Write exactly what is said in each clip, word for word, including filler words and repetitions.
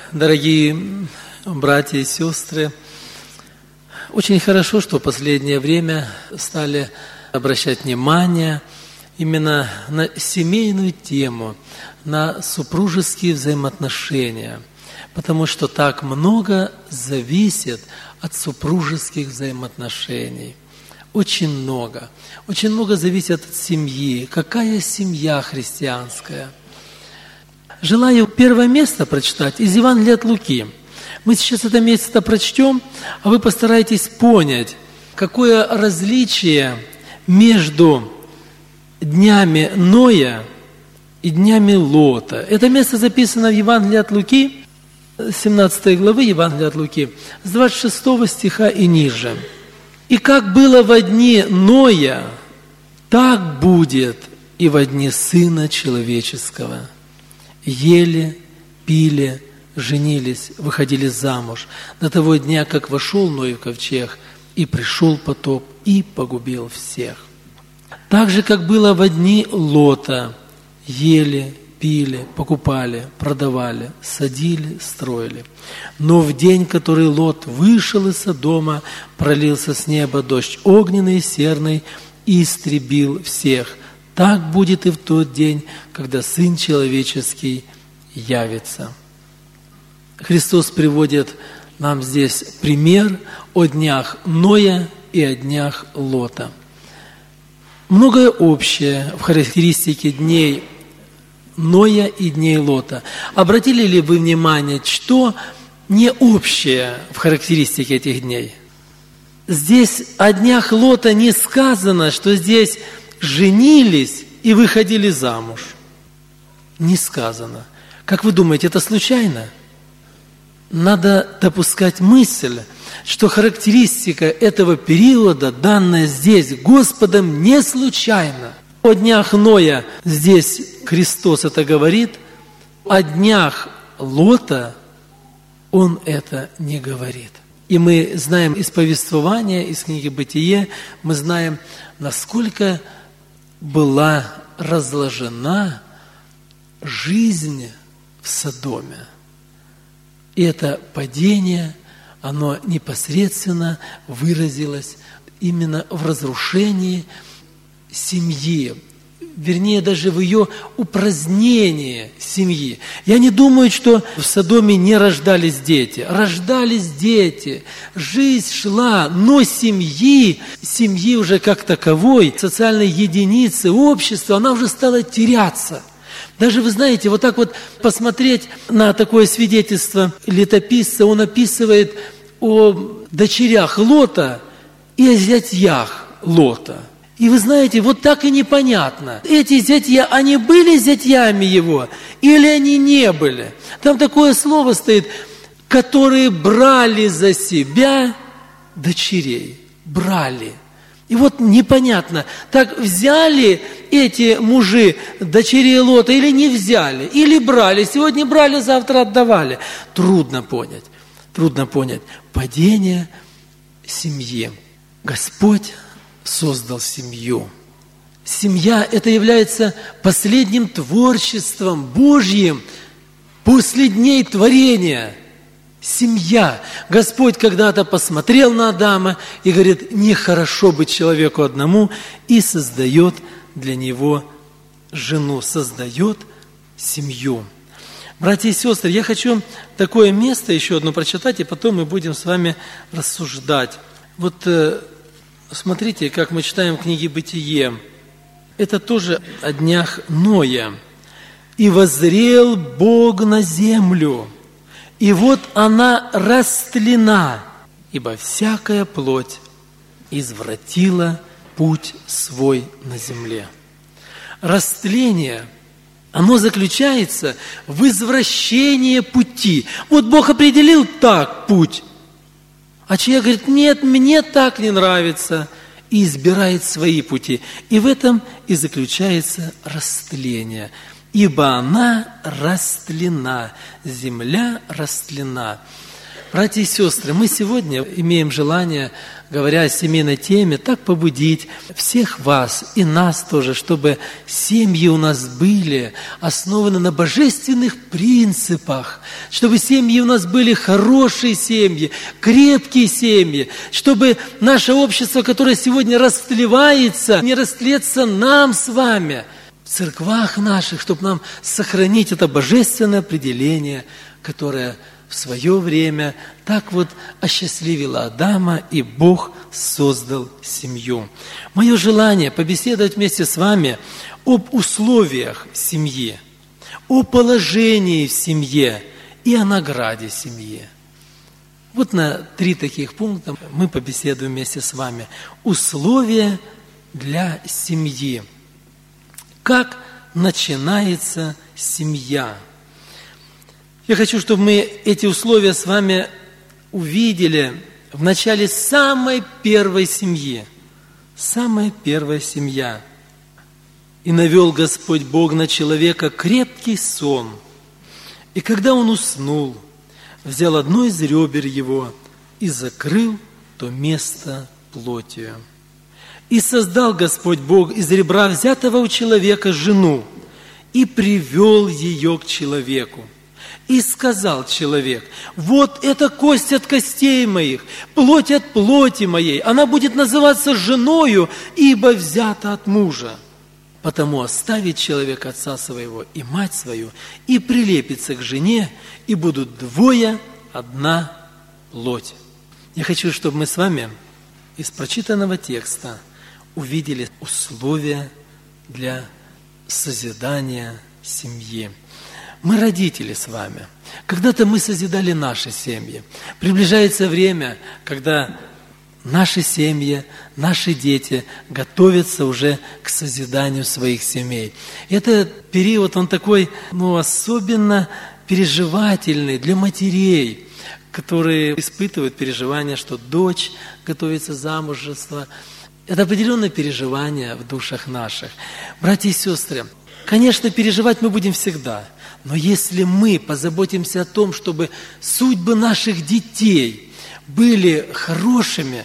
Дорогие братья и сестры, очень хорошо, что в последнее время стали обращать внимание именно на семейную тему, на супружеские взаимоотношения, потому что так много зависит от супружеских взаимоотношений. Очень много. Очень много зависит от семьи. Какая семья христианская? Желаю первое место прочитать из Евангелия от Луки. Мы сейчас это место прочтем, а вы постарайтесь понять, какое различие между днями Ноя и днями Лота. Это место записано в Евангелии от Луки, семнадцатой главы Евангелия от Луки, с двадцать шестого стиха и ниже. «И как было во дни Ноя, так будет и во дни Сына Человеческого. Ели, пили, женились, выходили замуж до того дня, как вошел Ной в ковчег, и пришел потоп, и погубил всех. Так же, как было во дни Лота, ели, пили, покупали, продавали, садили, строили. Но в день, который Лот вышел из Содома, пролился с неба дождь огненный и серный, и истребил всех. Так будет и в тот день, когда Сын Человеческий явится». Христос приводит нам здесь пример о днях Ноя и о днях Лота. Многое общее в характеристике дней Ноя и дней Лота. Обратили ли вы внимание, что не общее в характеристике этих дней? Здесь о днях Лота не сказано, что здесь женились и выходили замуж. Не сказано. Как вы думаете, это случайно? Надо допускать мысль, что характеристика этого периода, данная здесь Господом, не случайна. О днях Ноя здесь Христос это говорит, о днях Лота Он это не говорит. И мы знаем из повествования, из книги «Бытие», мы знаем, насколько была разложена жизнь в Содоме. И это падение, оно непосредственно выразилось именно в разрушении семьи, вернее, даже в ее упразднении семьи. Я не думаю, что в Содоме не рождались дети. Рождались дети, жизнь шла, но семьи, семьи уже как таковой, социальной единицы, общества, она уже стала теряться. Даже, вы знаете, вот так вот посмотреть на такое свидетельство летописца, он описывает о дочерях Лота и о зятьях Лота. И вы знаете, вот так и непонятно, эти зятья, они были зятьями его или они не были? Там такое слово стоит, которые брали за себя дочерей, брали. И вот непонятно, так взяли эти мужи дочерей Лота или не взяли, или брали, сегодня брали, завтра отдавали. Трудно понять, трудно понять. Падение семьи. Господь создал семью. Семья – это является последним творчеством Божьим после дней творения. Семья. Господь когда-то посмотрел на Адама и говорит, нехорошо быть человеку одному, и создает для него жену, создает семью. Братья и сестры, я хочу такое место еще одно прочитать, и потом мы будем с вами рассуждать. Вот смотрите, как мы читаем в книге «Бытие». Это тоже о днях Ноя. «И воззрел Бог на землю, и вот она растлена, ибо всякая плоть извратила путь свой на земле». Растление, оно заключается в извращении пути. Вот Бог определил так путь, а человек говорит, нет, мне так не нравится, и избирает свои пути. И в этом и заключается растление. Ибо она растлена, земля растлена. Братья и сестры, мы сегодня имеем желание, говоря о семейной теме, так побудить всех вас и нас тоже, чтобы семьи у нас были основаны на божественных принципах, чтобы семьи у нас были хорошие семьи, крепкие семьи, чтобы наше общество, которое сегодня растлевается, не растлеется нам с вами в церквах наших, чтобы нам сохранить это божественное определение, которое в свое время так вот осчастливило Адама, и Бог создал семью. Мое желание побеседовать вместе с вами об условиях семьи, о положении в семье и о награде семьи. Вот на три таких пункта мы побеседуем вместе с вами. Условия для семьи. Как начинается семья? Я хочу, чтобы мы эти условия с вами увидели в начале самой первой семьи. Самая первая семья. «И навел Господь Бог на человека крепкий сон, и когда он уснул, взял одно из ребер его и закрыл то место плотью. И создал Господь Бог из ребра взятого у человека жену, и привел ее к человеку. И сказал человек: вот это кость от костей моих, плоть от плоти моей, она будет называться женою, ибо взята от мужа. Потому оставит человек отца своего и мать свою, и прилепится к жене, и будут двое одна плоть». Я хочу, чтобы мы с вами из прочитанного текста увидели условия для созидания семьи. Мы родители с вами. Когда-то мы созидали наши семьи. Приближается время, когда наши семьи, наши дети готовятся уже к созиданию своих семей. Этот период, он такой, ну, особенно переживательный для матерей, которые испытывают переживания, что дочь готовится замужество. Это определенное переживание в душах наших. Братья и сестры, конечно, переживать мы будем всегда. Но если мы позаботимся о том, чтобы судьбы наших детей были хорошими,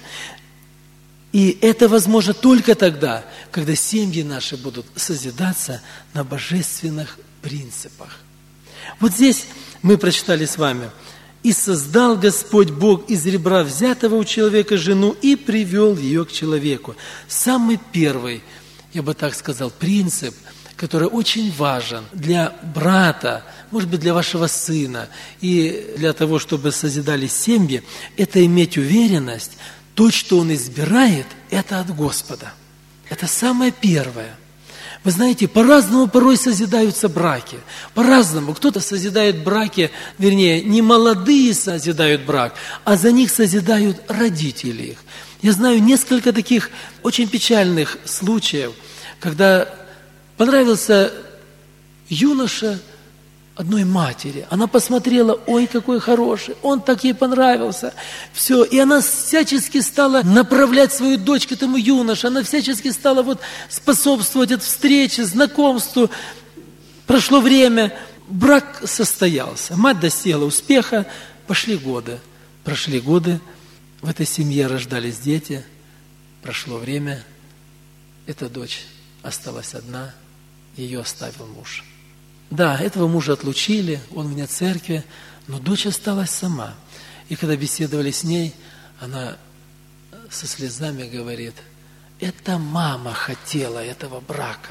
и это возможно только тогда, когда семьи наши будут созидаться на божественных принципах. Вот здесь мы прочитали с вами: «И создал Господь Бог из ребра взятого у человека жену, и привел ее к человеку». Самый первый, я бы так сказал, принцип, который очень важен для брата, может быть, для вашего сына, и для того, чтобы созидались семьи, это иметь уверенность, то, что он избирает, это от Господа. Это самое первое. Вы знаете, по-разному порой созидаются браки. По-разному. Кто-то созидает браки, вернее, не молодые созидают брак, а за них созидают родители их. Я знаю несколько таких очень печальных случаев, когда понравился юноша одной матери. Она посмотрела: ой, какой хороший, он так ей понравился. Все, и она всячески стала направлять свою дочь к этому юноше. Она всячески стала вот способствовать этой встрече, знакомству. Прошло время, брак состоялся. Мать достигла успеха, пошли годы. Прошли годы, в этой семье рождались дети. Прошло время, эта дочь осталась одна, ее оставил муж. Да, этого мужа отлучили, он вне церкви, но дочь осталась сама. И когда беседовали с ней, она со слезами говорит: это мама хотела этого брака.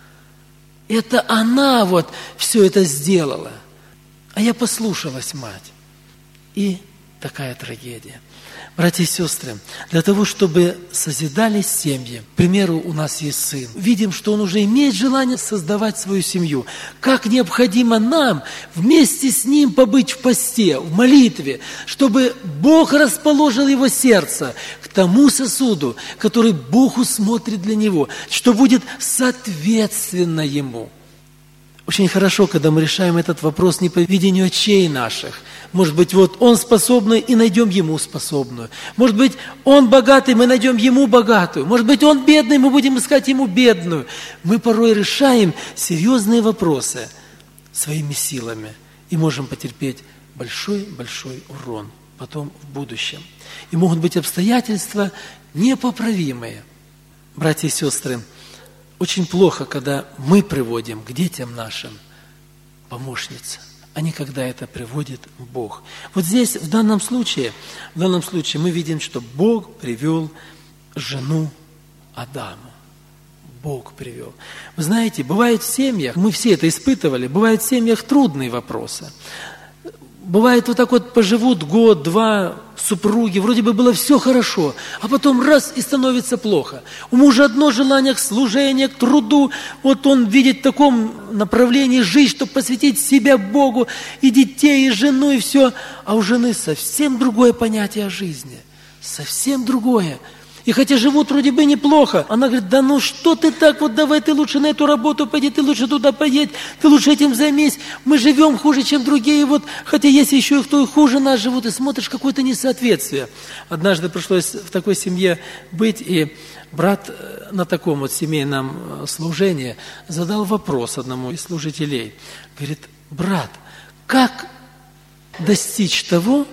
Это она вот все это сделала. А я послушалась мать. И такая трагедия. Братья и сестры, для того, чтобы созидались семьи, к примеру, у нас есть сын, видим, что он уже имеет желание создавать свою семью. Как необходимо нам вместе с ним побыть в посте, в молитве, чтобы Бог расположил его сердце к тому сосуду, который Бог усмотрит для него, что будет соответственно ему. Очень хорошо, когда мы решаем этот вопрос не по видению очей наших. Может быть, вот он способный, и найдем ему способную. Может быть, он богатый, мы найдем ему богатую. Может быть, он бедный, мы будем искать ему бедную. Мы порой решаем серьезные вопросы своими силами и можем потерпеть большой-большой урон. потом в будущем. И могут быть обстоятельства непоправимые. Братья и сестры, очень плохо, когда мы приводим к детям нашим помощниц, а не когда это приводит Бог. Вот здесь, в данном случае, в данном случае мы видим, что Бог привел жену Адаму. Бог привел. Вы знаете, бывает в семьях, мы все это испытывали, бывает в семьях трудные вопросы. Бывает вот так вот поживут год, два супруги, вроде бы было все хорошо, а потом раз и становится плохо. У мужа одно желание к служению, к труду, вот он видит в таком направлении жизнь, чтобы посвятить себя Богу, и детей, и жену, и все. А у жены совсем другое понятие о жизни, совсем другое. И хотя живут вроде бы неплохо, она говорит: да ну что ты так, вот давай ты лучше на эту работу пойди, ты лучше туда поедь, ты лучше этим займись. Мы живем хуже, чем другие, вот, хотя есть еще и кто и хуже нас живут, и смотришь какое-то несоответствие. Однажды пришлось в такой семье быть, и брат на таком вот семейном служении задал вопрос одному из служителей. Говорит: брат, как достичь того,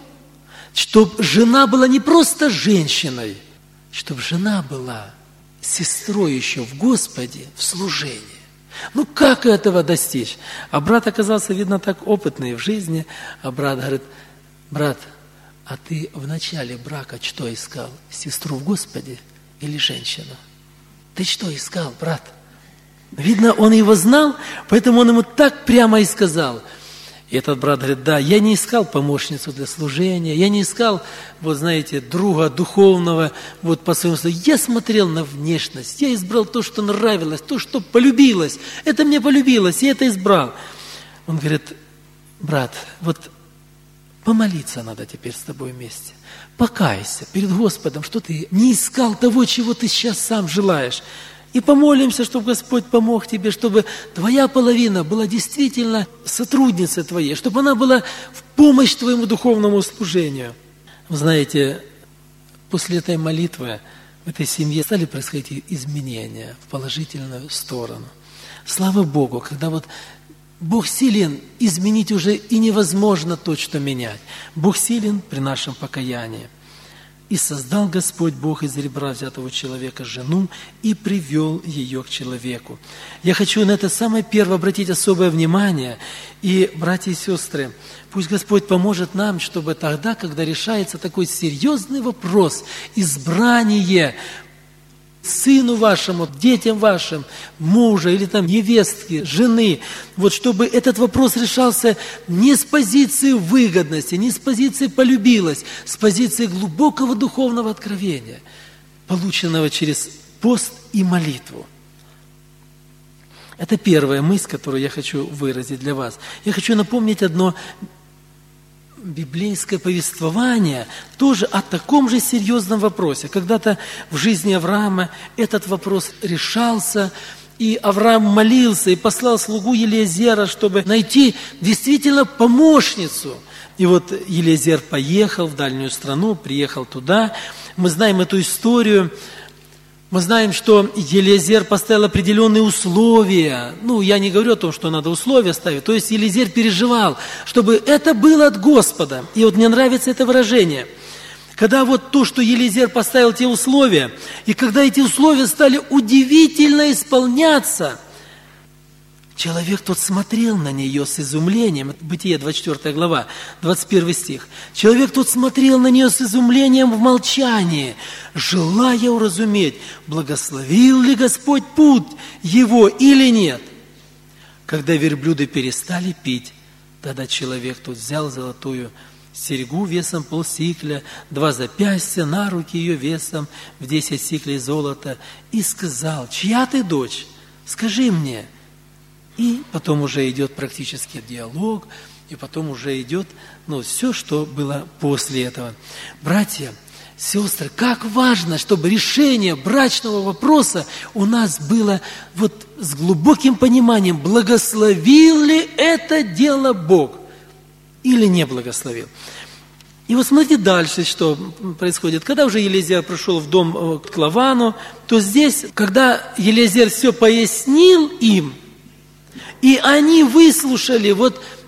чтобы жена была не просто женщиной, чтобы жена была сестрой еще в Господе, в служении. Ну, как этого достичь? А брат оказался, видно, так опытный в жизни. А брат говорит: брат, а ты в начале брака что искал? Сестру в Господе или женщину? Ты что искал, брат? Видно, он его знал, поэтому он ему так прямо и сказал. И этот брат говорит: да, я не искал помощницу для служения, я не искал, вот знаете, друга духовного, вот по своему слову. Я смотрел на внешность, я избрал то, что нравилось, то, что полюбилось. Это мне полюбилось, я это избрал. Он говорит: брат, вот помолиться надо теперь с тобой вместе. Покайся перед Господом, что ты не искал того, чего ты сейчас сам желаешь. И помолимся, чтобы Господь помог тебе, чтобы твоя половина была действительно сотрудницей твоей, чтобы она была в помощь твоему духовному служению. Вы знаете, после этой молитвы в этой семье стали происходить изменения в положительную сторону. Слава Богу, когда вот Бог силен изменить уже и невозможно то, что менять. Бог силен при нашем покаянии. И создал Господь Бог из ребра взятого человека жену и привел ее к человеку. Я хочу на это самое первое обратить особое внимание. И, братья и сестры, пусть Господь поможет нам, чтобы тогда, когда решается такой серьезный вопрос, избрание сыну вашему, детям вашим, мужа или там невестки, жены, вот чтобы этот вопрос решался не с позиции выгодности, не с позиции полюбилась, с позиции глубокого духовного откровения, полученного через пост и молитву. Это первая мысль, которую я хочу выразить для вас. Я хочу напомнить одно библейское повествование тоже о таком же серьезном вопросе. Когда-то в жизни Авраама этот вопрос решался, и Авраам молился и послал слугу Елиезера, чтобы найти действительно помощницу. И вот Елиезер поехал в дальнюю страну, приехал туда. Мы знаем эту историю. Мы знаем, что Елиезер поставил определенные условия. Ну, я не говорю о том, что надо условия ставить. То есть Елиезер переживал, чтобы это было от Господа. И вот мне нравится это выражение. Когда вот то, что Елиезер поставил те условия, и когда эти условия стали удивительно исполняться, человек тот смотрел на нее с изумлением. Бытие, двадцать четвёртая глава, двадцать первый стих. Человек тот смотрел на нее с изумлением в молчании, желая уразуметь, благословил ли Господь путь его или нет. Когда верблюды перестали пить, тогда человек тот взял золотую серьгу весом полсикля, два запястья на руки ее весом в десять сиклей золота и сказал: чья ты дочь? Скажи мне. И потом уже идет практически диалог, и потом уже идет, ну, все, что было после этого. Братья, сестры, как важно, чтобы решение брачного вопроса у нас было вот с глубоким пониманием, благословил ли это дело Бог или не благословил. И вот смотрите дальше, что происходит. Когда уже Елиезер пришел в дом к Лавану, то здесь, когда Елиезер все пояснил им, и они выслушали вот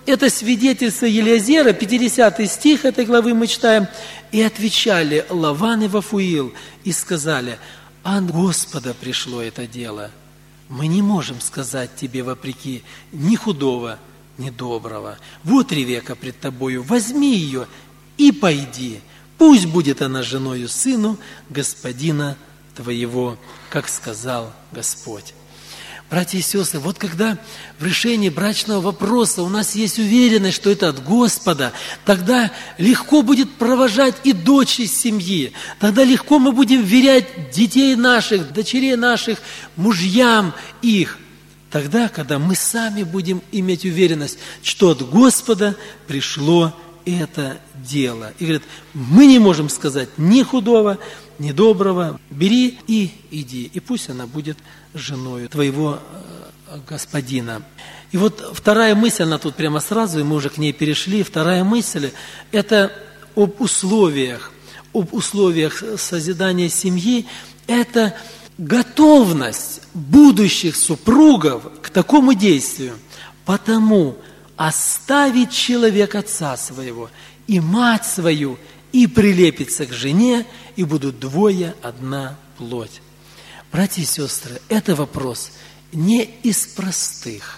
это свидетельство Елиазера, пятидесятый стих этой главы мы читаем. «И отвечали Лаван и Вафуил, и сказали, от Господа пришло это дело. Мы не можем сказать тебе вопреки ни худого, ни доброго. Вот Ревека пред тобою, возьми ее и пойди. Пусть будет она женою сыну господина твоего, как сказал Господь». Братья и сестры, вот когда в решении брачного вопроса у нас есть уверенность, что это от Господа, тогда легко будет провожать и дочь из семьи, тогда легко мы будем вверять детей наших, дочерей наших, мужьям их. Тогда, когда мы сами будем иметь уверенность, что от Господа пришло это дело. И говорят, мы не можем сказать ни худого, ни доброго, бери и иди, и пусть она будет женою твоего господина. И вот вторая мысль, она тут прямо сразу, и мы уже к ней перешли. Вторая мысль – это об условиях, об условиях созидания семьи. Это готовность будущих супругов к такому действию. Потому оставить человек отца своего и мать свою, и прилепится к жене, и будут двое одна плоть. Братья и сестры, это вопрос не из простых.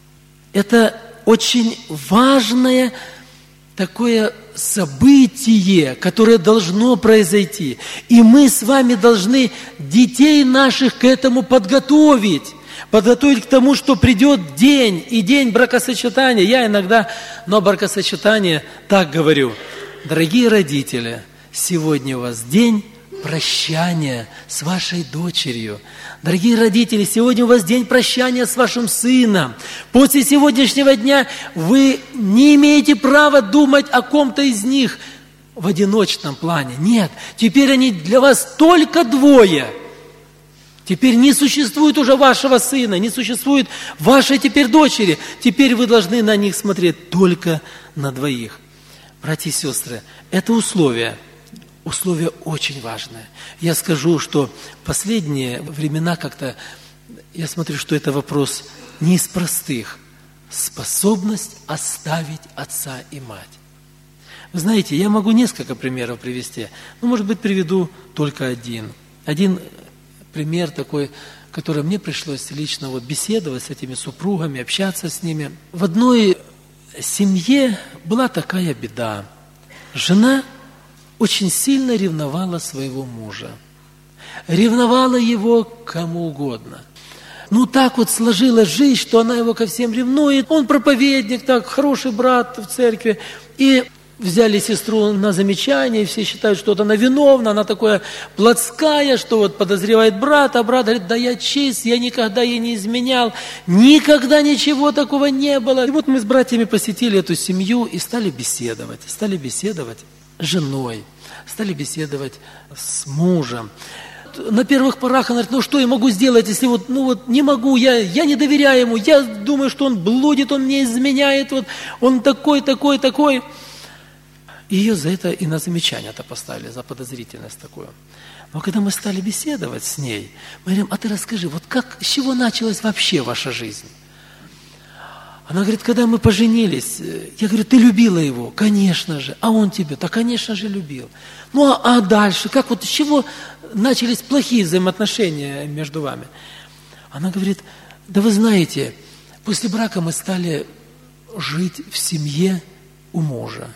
Это очень важное такое событие, которое должно произойти. И мы с вами должны детей наших к этому подготовить. Подготовить к тому, что придет день, и день бракосочетания. Я иногда на бракосочетание так говорю. Дорогие родители, сегодня у вас день прощания с вашей дочерью. Дорогие родители, сегодня у вас день прощания с вашим сыном. После сегодняшнего дня вы не имеете права думать о ком-то из них в одиночном плане. Нет, теперь они для вас только двое. Теперь не существует уже вашего сына, не существует вашей теперь дочери. Теперь вы должны на них смотреть только на двоих. Братья и сестры, это условие, условие очень важное. Я скажу, что в последние времена как-то, я смотрю, что это вопрос не из простых. Способность оставить отца и мать. Вы знаете, я могу несколько примеров привести, но, может быть, приведу только один. Один пример такой, который мне пришлось лично вот беседовать с этими супругами, общаться с ними. В одной семье была такая беда. Жена очень сильно ревновала своего мужа. Ревновала его к кому угодно. Ну, так вот сложилась жизнь, что она его ко всем ревнует. Он проповедник, так, хороший брат в церкви. И взяли сестру на замечание, и все считают, что вот она виновна, она такая плотская, что вот подозревает брата, а брат говорит, да я чист, я никогда ей не изменял, никогда ничего такого не было. И вот мы с братьями посетили эту семью и стали беседовать, стали беседовать с женой, стали беседовать с мужем. На первых порах она говорит, ну что я могу сделать, если вот, ну вот не могу, я, я не доверяю ему, я думаю, что он блудит, он мне изменяет, вот он такой, такой, такой. И ее за это и на замечание-то поставили, за подозрительность такую. Но когда мы стали беседовать с ней, мы говорим, а ты расскажи, вот как, с чего началась вообще ваша жизнь? Она говорит, когда мы поженились, я говорю, ты любила его? Конечно же. А он тебя? Да, конечно же, любил. Ну, а, а дальше? Как вот, с чего начались плохие взаимоотношения между вами? Она говорит, да вы знаете, после брака мы стали жить в семье у мужа.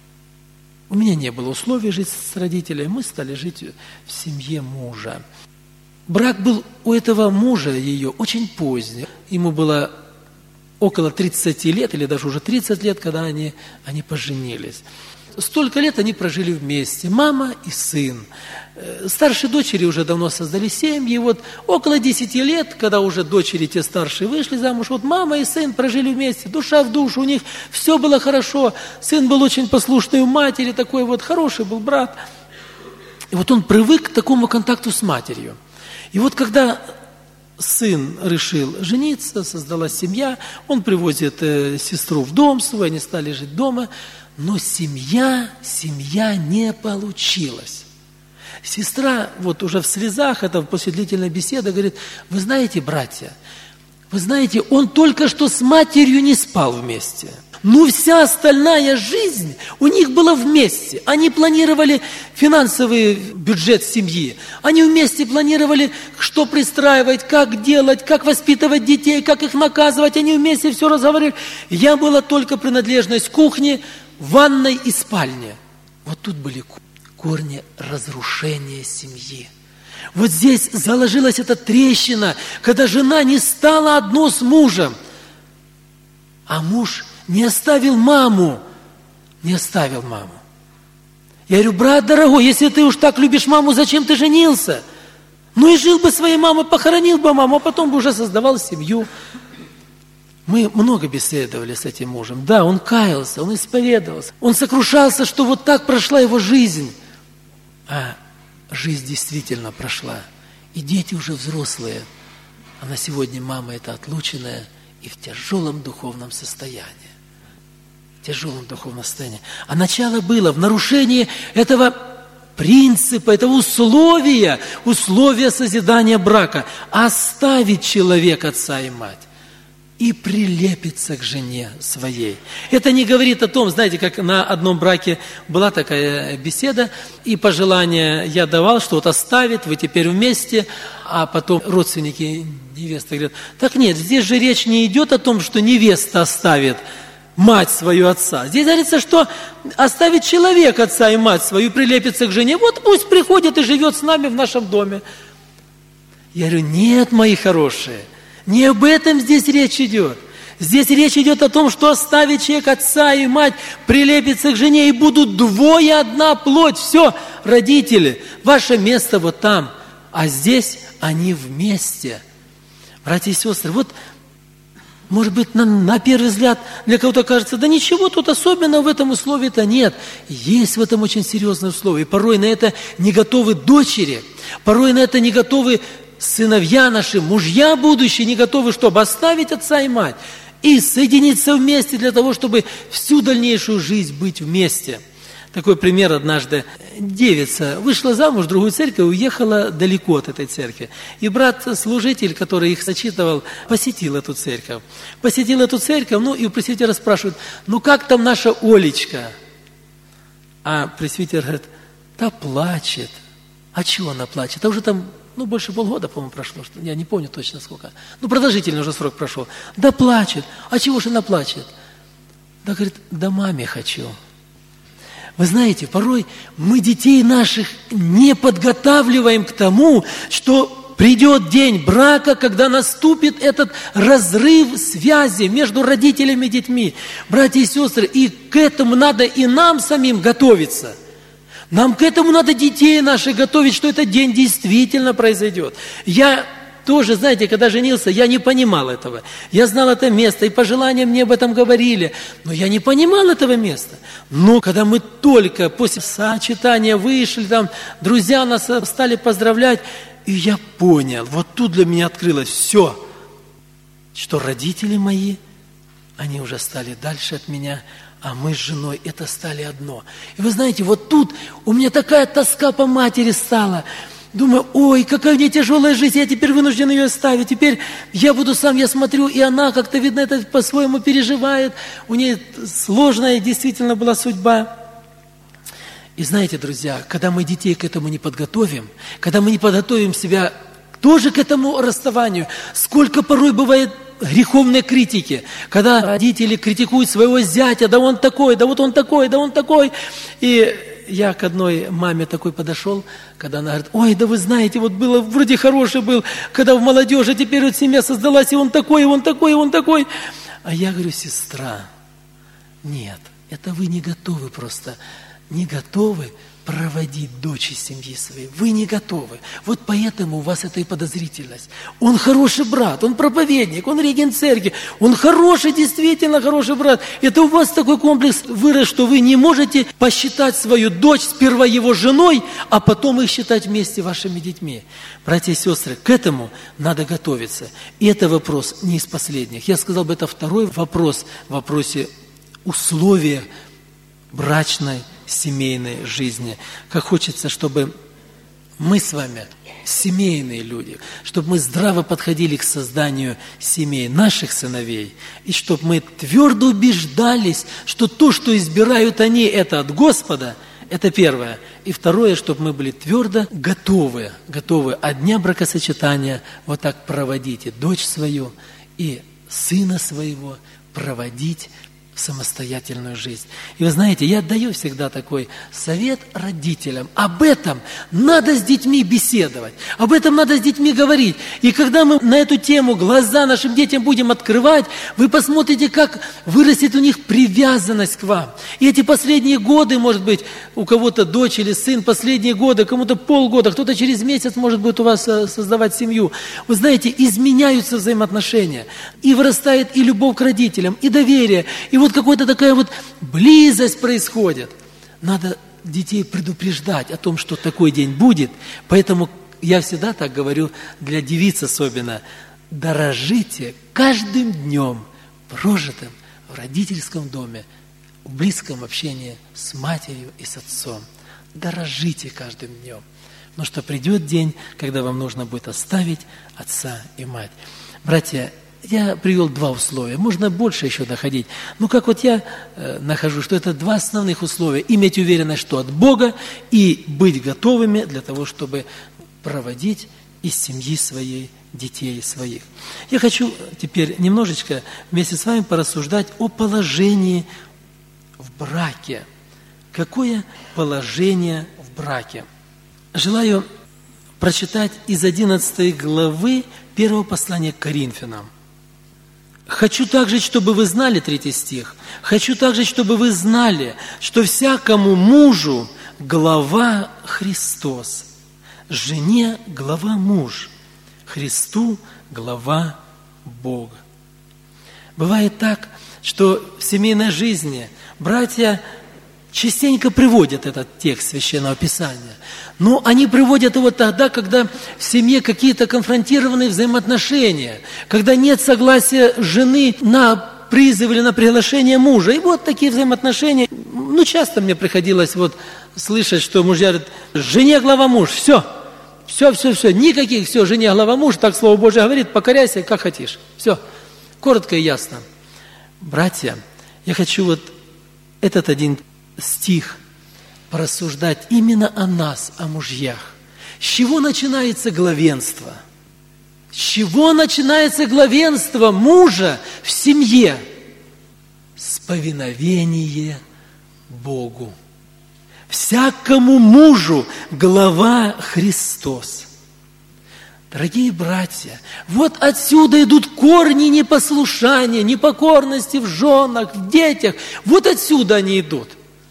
У меня не было условий жить с родителями, мы стали жить в семье мужа. Брак был у этого мужа ее очень поздний. Ему было около тридцати лет, или даже уже тридцать лет, когда они, они поженились. Столько лет они прожили вместе, мама и сын. Старшие дочери уже давно создали семьи. Вот около десяти лет, когда уже дочери те старшие вышли замуж, вот мама и сын прожили вместе, душа в душу, у них все было хорошо. Сын был очень послушный у матери, такой вот хороший был брат. И вот он привык к такому контакту с матерью. И вот когда сын решил жениться, создалась семья, он привозит э, сестру в дом свой, они стали жить дома, но семья, семья не получилась. Сестра вот уже в слезах, это после длительной беседы, говорит, вы знаете, братья, вы знаете, он только что с матерью не спал вместе. Но вся остальная жизнь у них была вместе. Они планировали финансовый бюджет семьи. Они вместе планировали, что пристраивать, как делать, как воспитывать детей, как их наказывать. Они вместе все разговаривали. Я была только принадлежность кухни, ванной и спальне. Вот тут были корни разрушения семьи. Вот здесь заложилась эта трещина, когда жена не стала одно с мужем, а муж не оставил маму, не оставил маму. Я говорю: брат дорогой, если ты уж так любишь маму, зачем ты женился? Ну и жил бы своей мамой, похоронил бы маму, а потом бы уже создавал семью. Мы много беседовали с этим мужем. Да, он каялся, он исповедовался. Он сокрушался, что вот так прошла его жизнь. А жизнь действительно прошла. И дети уже взрослые. А на сегодня мама это отлученная и в тяжелом духовном состоянии. В тяжелом духовном состоянии. А начало было в нарушении этого принципа, этого условия, условия созидания брака. Оставить человека отца и мать и прилепиться к жене своей. Это не говорит о том, знаете, как на одном браке была такая беседа, и пожелание я давал, что вот оставит, вы теперь вместе, а потом родственники невесты говорят: так нет, здесь же речь не идет о том, что невеста оставит мать свою отца. Здесь говорится, что оставит человек отца и мать свою, прилепится к жене. Вот пусть приходит и живет с нами в нашем доме. Я говорю: нет, мои хорошие, не об этом здесь речь идет. Здесь речь идет о том, что оставит человек отца и мать, прилепится к жене, и будут двое одна плоть. Все, родители, ваше место вот там, а здесь они вместе. Братья и сестры, вот, может быть, на, на первый взгляд для кого-то кажется: да ничего тут особенного в этом условии-то нет. Есть в этом очень серьезное условие. Порой на это не готовы дочери, порой на это не готовы сыновья наши, мужья будущие, не готовы, чтобы оставить отца и мать и соединиться вместе для того, чтобы всю дальнейшую жизнь быть вместе. Такой пример: однажды девица вышла замуж в другую церковь и уехала далеко от этой церкви. И брат-служитель, который их зачитывал, посетил эту церковь. Посетил эту церковь, ну и у пресвитера спрашивают: ну как там наша Олечка? А пресвитер говорит: да плачет. А чего она плачет? А уже там, ну, больше полгода, по-моему, прошло. Что, я не помню точно сколько. Ну, продолжительный уже срок прошел. Да плачет. А чего же она плачет? Да, говорит: да маме хочу. Вы знаете, порой мы детей наших не подготавливаем к тому, что придет день брака, когда наступит этот разрыв связи между родителями и детьми. Братья и сестры, и к этому надо и нам самим готовиться. Нам к этому надо детей наших готовить, что этот день действительно произойдет. Я тоже, знаете, когда женился, я не понимал этого. Я знал это место, и пожелания мне об этом говорили, но я не понимал этого места. Но когда мы только после сочетания вышли, там друзья нас стали поздравлять, и я понял, вот тут для меня открылось все, что родители мои, они уже стали дальше от меня, а мы с женой это стали одно. И вы знаете, вот тут у меня такая тоска по матери стала. Думаю: ой, какая у нее тяжелая жизнь, я теперь вынужден ее оставить. Теперь я буду сам, я смотрю, и она как-то, видно, это по-своему переживает. У нее сложная действительно была судьба. И знаете, друзья, когда мы детей к этому не подготовим, когда мы не подготовим себя тоже к этому расставанию, сколько порой бывает греховной критики, когда родители критикуют своего зятя: да он такой, да вот он такой, да он такой. И я к одной маме такой подошел, когда она говорит: ой, да вы знаете, вот было, вроде хороший был, когда в молодежи, теперь вот семья создалась, и он такой, и он такой, и он такой. А я говорю: сестра, нет, это вы не готовы просто, не готовы проводить дочь из семьи своей. Вы не готовы. Вот поэтому у вас эта и подозрительность. Он хороший брат, он проповедник, он регент церкви, он хороший, действительно хороший брат. Это у вас такой комплекс вырос, что вы не можете посчитать свою дочь сперва его женой, а потом их считать вместе вашими детьми. Братья и сестры, к этому надо готовиться. И это вопрос не из последних. Я сказал бы, это второй вопрос в вопросе условия брачной семейной жизни. Как хочется, чтобы мы с вами семейные люди, чтобы мы здраво подходили к созданию семей наших сыновей, и чтобы мы твердо убеждались, что то, что избирают они, это от Господа, это первое. И второе, чтобы мы были твердо готовы, готовы от дня бракосочетания вот так проводить и дочь свою, и сына своего проводить самостоятельную жизнь. И вы знаете, я даю всегда такой совет родителям. Об этом надо с детьми беседовать, об этом надо с детьми говорить. И когда мы на эту тему глаза нашим детям будем открывать, вы посмотрите, как вырастет у них привязанность к вам. И эти последние годы, может быть, у кого-то дочь или сын, последние годы, кому-то полгода, кто-то через месяц может будет у вас создавать семью. Вы знаете, изменяются взаимоотношения. И вырастает и любовь к родителям, и доверие, и вот какая-то такая вот близость происходит. Надо детей предупреждать о том, что такой день будет. Поэтому я всегда так говорю, для девиц особенно, дорожите каждым днем, прожитым в родительском доме, в близком общении с матерью и с отцом. Дорожите каждым днем. Потому что придет день, когда вам нужно будет оставить отца и мать. Братья, я привел два условия, можно больше еще доходить. Но как вот я э, нахожу, что это два основных условия. Иметь уверенность, что от Бога, и быть готовыми для того, чтобы проводить из семьи своей детей своих. Я хочу теперь немножечко вместе с вами порассуждать о положении в браке. Какое положение в браке? Желаю прочитать из одиннадцатой главы первого послания к Коринфянам. «Хочу также, чтобы вы знали», третий стих, «хочу также, чтобы вы знали, что всякому мужу глава Христос, жене глава муж, Христу глава Бога». Бывает так, что в семейной жизни братья частенько приводят этот текст Священного Писания. Но они приводят его тогда, когда в семье какие-то конфронтированные взаимоотношения, когда нет согласия жены на призыв или на приглашение мужа. И вот такие взаимоотношения. Ну, часто мне приходилось вот слышать, что мужья говорят: жене глава муж, все, все, все, все, никаких, все, жене глава муж, так Слово Божие говорит, покоряйся, как хотишь. Все, коротко и ясно. Братья, я хочу вот этот один стих порассуждать именно о нас, о мужьях. С чего начинается главенство? С чего начинается главенство мужа в семье? С повиновения Богу. Всякому мужу глава Христос. Дорогие братья, вот отсюда идут корни непослушания, непокорности в женах, в детях. Вот отсюда они идут.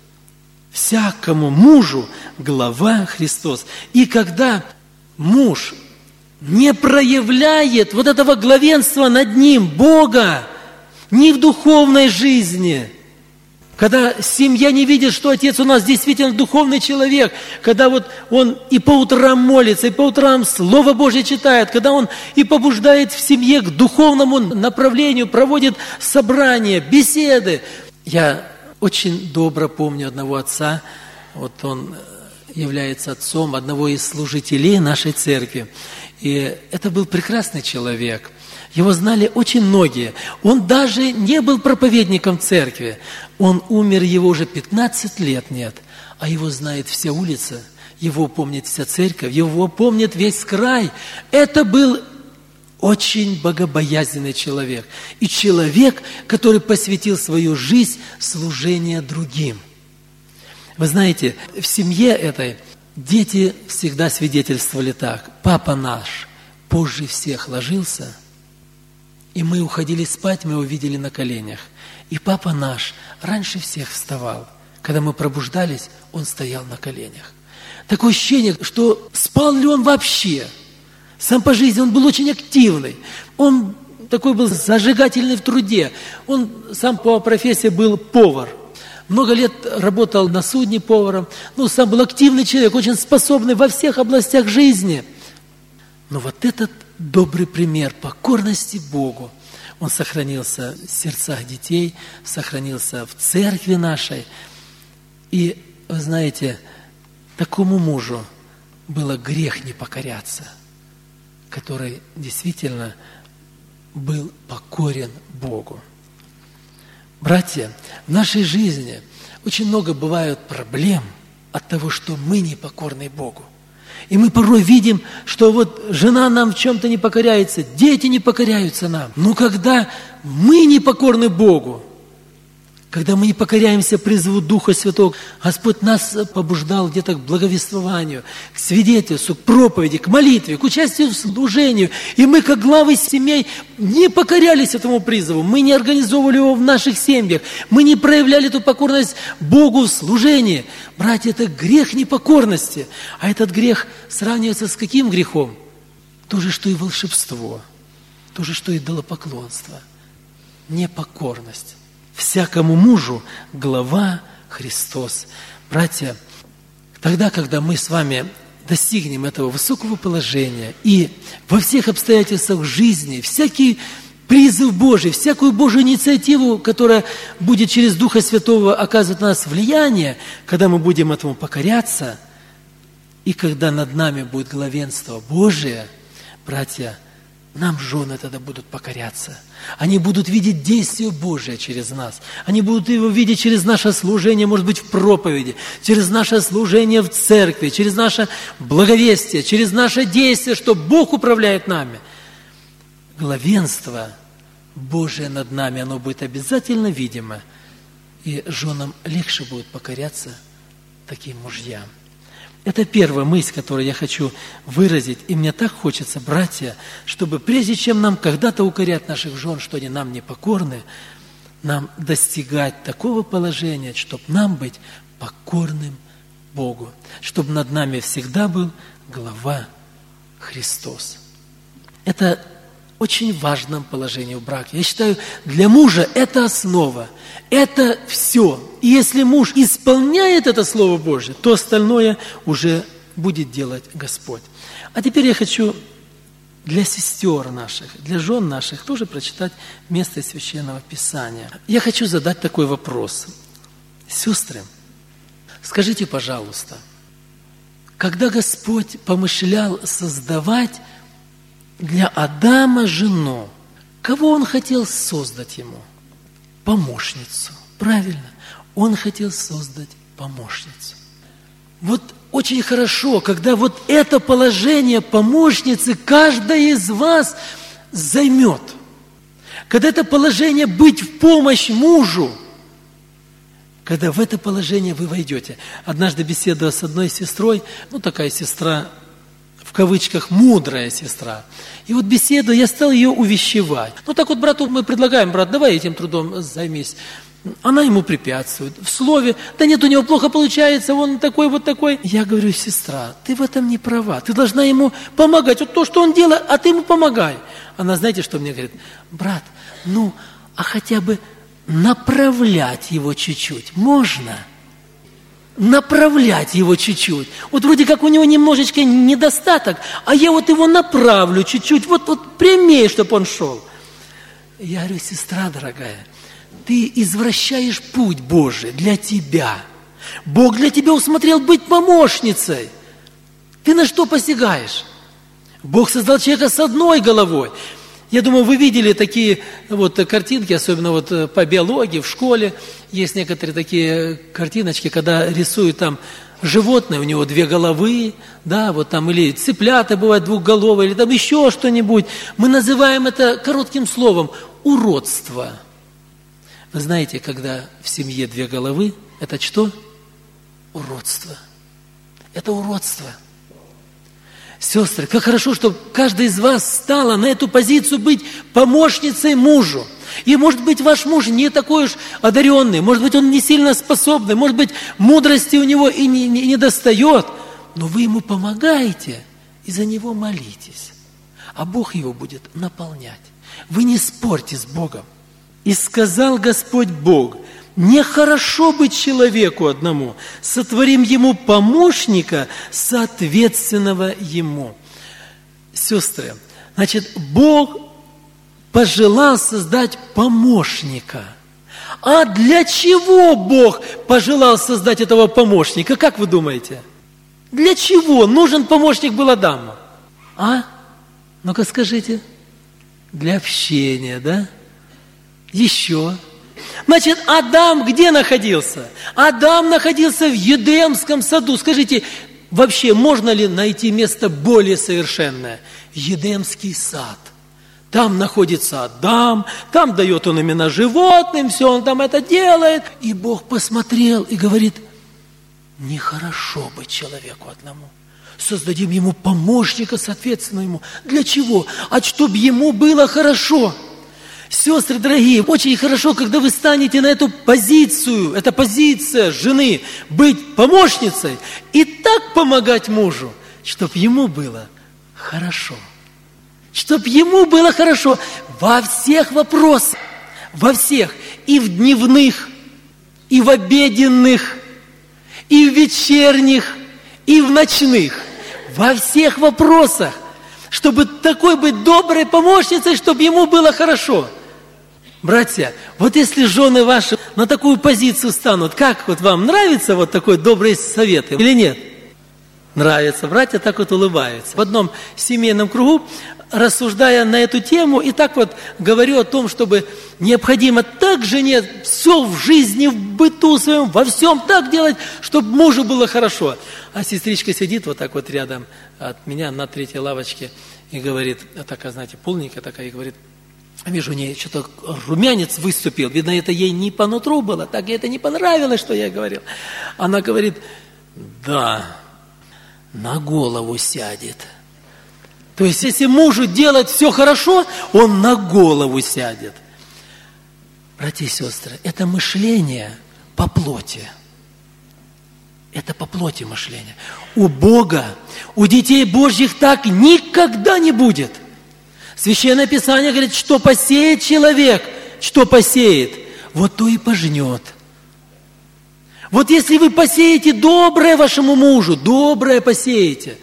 Всякому мужу глава Христос. И когда муж не проявляет вот этого главенства над ним, Бога, ни в духовной жизни, когда семья не видит, что отец у нас действительно духовный человек, когда вот он и по утрам молится, и по утрам Слово Божье читает, когда он и побуждает в семье к духовному направлению, проводит собрания, беседы. Я очень добро помню одного отца, вот он является отцом одного из служителей нашей церкви. И это был прекрасный человек. Его знали очень многие. Он даже не был проповедником церкви. Он умер, его уже пятнадцать лет нет, а его знает вся улица, его помнит вся церковь, его помнит весь край. Это был очень богобоязненный человек. И человек, который посвятил свою жизнь служению другим. Вы знаете, в семье этой дети всегда свидетельствовали так. Папа наш позже всех ложился, и мы уходили спать, мы его видели на коленях. И папа наш раньше всех вставал. Когда мы пробуждались, он стоял на коленях. Такое ощущение, что спал ли он вообще? Сам по жизни он был очень активный. Он такой был зажигательный в труде. Он сам по профессии был повар. Много лет работал на судне поваром. Ну, сам был активный человек, очень способный во всех областях жизни. Но вот этот добрый пример покорности Богу, он сохранился в сердцах детей, сохранился в церкви нашей. И, вы знаете, такому мужу было грех не покоряться, который действительно был покорен Богу. Братья, в нашей жизни очень много бывает проблем от того, что мы не покорны Богу. И мы порой видим, что вот жена нам в чем-то не покоряется, дети не покоряются нам. Но когда мы не покорны Богу, когда мы не покоряемся призыву Духа Святого, Господь нас побуждал где-то к благовествованию, к свидетельству, к проповеди, к молитве, к участию в служении. И мы, как главы семей, не покорялись этому призыву. Мы не организовывали его в наших семьях. Мы не проявляли эту покорность Богу в служении. Братья, это грех непокорности. А этот грех сравнивается с каким грехом? То же, что и волшебство. То же, что и идолопоклонство. Непокорность. Всякому мужу глава Христос. Братья, тогда, когда мы с вами достигнем этого высокого положения и во всех обстоятельствах жизни, всякий призыв Божий, всякую Божью инициативу, которая будет через Духа Святого оказывать на нас влияние, когда мы будем этому покоряться, и когда над нами будет главенство Божие, братья, нам жены тогда будут покоряться. Они будут видеть действие Божие через нас. Они будут его видеть через наше служение, может быть, в проповеди, через наше служение в церкви, через наше благовестие, через наше действие, что Бог управляет нами. Главенство Божие над нами, оно будет обязательно видимо. И женам легче будет покоряться таким мужьям. Это первая мысль, которую я хочу выразить. И мне так хочется, братья, чтобы прежде чем нам когда-то укорять наших жен, что они нам не покорны, нам достигать такого положения, чтобы нам быть покорным Богу, чтобы над нами всегда был глава Христос. Это очень важном положении в браке. Я считаю, для мужа это основа, это все. И если муж исполняет это Слово Божье, то остальное уже будет делать Господь. А теперь я хочу для сестер наших, для жен наших тоже прочитать место из Священного Писания. Я хочу задать такой вопрос. Сестры, скажите, пожалуйста, когда Господь помышлял создавать для Адама жену, кого Он хотел создать ему? Помощницу. Правильно. Он хотел создать помощницу. Вот очень хорошо, когда вот это положение помощницы каждая из вас займет. Когда это положение быть в помощь мужу, когда в это положение вы войдете. Однажды беседуя с одной сестрой, ну такая сестра, в кавычках, мудрая сестра. И вот беседу, я стал ее увещевать. Ну так вот брату мы предлагаем, брат, давай этим трудом займись. Она ему препятствует. В слове, да нет, у него плохо получается, он такой, вот такой. Я говорю, сестра, ты в этом не права. Ты должна ему помогать. Вот то, что он делает, а ты ему помогай. Она, знаете, что мне говорит? Брат, ну, а хотя бы направлять его чуть-чуть можно? Направлять его чуть-чуть. Вот вроде как у него немножечко недостаток, а я вот его направлю чуть-чуть, вот, вот прямее, чтобы он шел. Я говорю, сестра дорогая, ты извращаешь путь Божий для тебя. Бог для тебя усмотрел быть помощницей. Ты на что посягаешь? Бог создал человека с одной головой. Я думаю, вы видели такие вот картинки, особенно вот по биологии в школе. Есть некоторые такие картиночки, когда рисуют там животное, у него две головы, да, вот там, или цыплята бывают двухголовые, или там еще что-нибудь. Мы называем это коротким словом уродство. Вы знаете, когда в семье две головы, это что? Уродство. Это уродство. Сестры, как хорошо, что каждая из вас стала на эту позицию быть помощницей мужу. И может быть ваш муж не такой уж одаренный, может быть он не сильно способный, может быть мудрости у него и не, не, не достает, но вы ему помогаете и за него молитесь, а Бог его будет наполнять. Вы не спорьте с Богом. И сказал Господь Бог: нехорошо быть человеку одному, сотворим ему помощника, соответственного ему. Сестры, значит, Бог пожелал создать помощника. А для чего Бог пожелал создать этого помощника? Как вы думаете? Для чего нужен помощник был Адаму? А? Ну-ка скажите. Для общения, да? Еще. Значит, Адам где находился? Адам находился в Едемском саду. Скажите, вообще можно ли найти место более совершенное? Едемский сад. Там находится Адам, там дает он имена животным, все он там это делает. И Бог посмотрел и говорит: нехорошо быть человеку одному. Создадим ему помощника, соответственно ему. Для чего? А чтобы ему было хорошо. Сестры дорогие, очень хорошо, когда вы станете на эту позицию, это позиция жены, быть помощницей и так помогать мужу, чтобы ему было хорошо. Чтобы ему было хорошо во всех вопросах, во всех, и в дневных, и в обеденных, и в вечерних, и в ночных, во всех вопросах, чтобы такой быть доброй помощницей, чтобы ему было хорошо. Братья, вот если жены ваши на такую позицию станут, как вот вам нравится вот такой добрый совет или нет? Нравится. Братья так вот улыбаются. В одном семейном кругу, рассуждая на эту тему, и так вот говорю о том, чтобы необходимо так жене все в жизни, в быту своем, во всем так делать, чтобы мужу было хорошо. А сестричка сидит вот так вот рядом от меня на третьей лавочке и говорит, такая, знаете, полненькая такая, и говорит: вижу, у нее что-то румянец выступил. Видно, это ей не по нутру было, так ей это не понравилось, что я говорил. Она говорит: да, на голову сядет. То есть, если мужу делать все хорошо, он на голову сядет. Братья и сестры, это мышление по плоти. Это по плоти мышление. У Бога, у детей Божьих так никогда не будет. Священное Писание говорит, что посеет человек, что посеет, вот то и пожнет. Вот если вы посеете доброе вашему мужу, доброе посеете,